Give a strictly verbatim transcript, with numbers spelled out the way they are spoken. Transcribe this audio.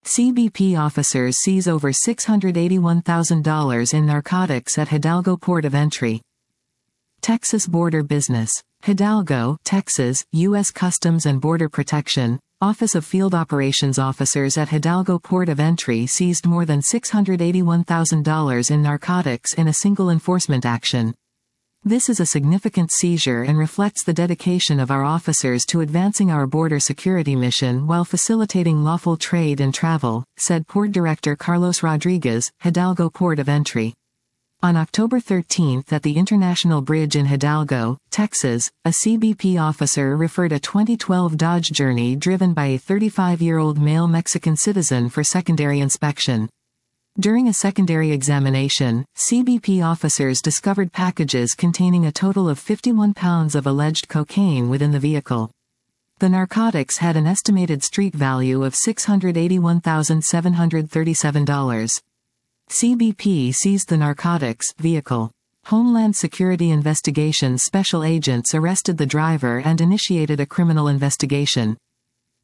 C B P officers seize over six hundred eighty-one thousand dollars in narcotics at Hidalgo Port of Entry. Texas Border Business. Hidalgo, Texas, U S Customs and Border Protection, Office of Field Operations officers at Hidalgo Port of Entry seized more than six hundred eighty-one thousand dollars in narcotics in a single enforcement action. This is a significant seizure and reflects the dedication of our officers to advancing our border security mission while facilitating lawful trade and travel, said Port Director Carlos Rodriguez, Hidalgo Port of Entry. On October thirteenth at the International Bridge in Hidalgo, Texas, a C B P officer referred a twenty twelve Dodge Journey driven by a thirty-five-year-old male Mexican citizen for secondary inspection. During a secondary examination, C B P officers discovered packages containing a total of fifty-one pounds of alleged cocaine within the vehicle. The narcotics had an estimated street value of six hundred eighty-one thousand seven hundred thirty-seven dollars. C B P seized the narcotics vehicle. Homeland Security Investigations special agents arrested the driver and initiated a criminal investigation.